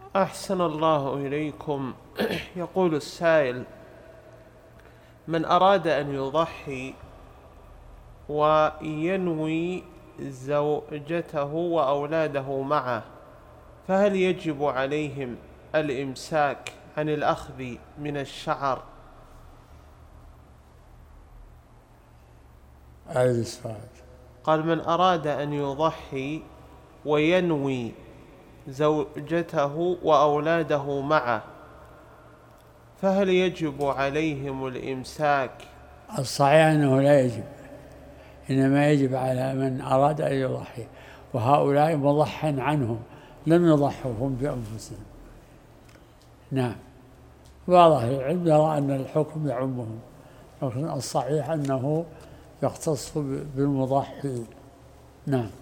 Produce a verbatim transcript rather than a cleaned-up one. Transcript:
أحسن الله إليكم. يقول السائل: من أراد أن يضحي وينوي زوجته وأولاده معه، فهل يجب عليهم الإمساك عن الأخذ من الشعر؟ أعيد السؤال. قال: من أراد أن يضحي وينوي زوجته وأولاده معه، فهل يجب عليهم الإمساك؟ الصحيح أنه لا يجب، إنما يجب على من أراد أن يضحي، وهؤلاء مضح عنهم، لم يضحوا هم بأنفسهم. نعم. بعض أهل العلم يرى أن الحكم يعمهم، لكن الصحيح أنه يختص بالمضحي. نعم.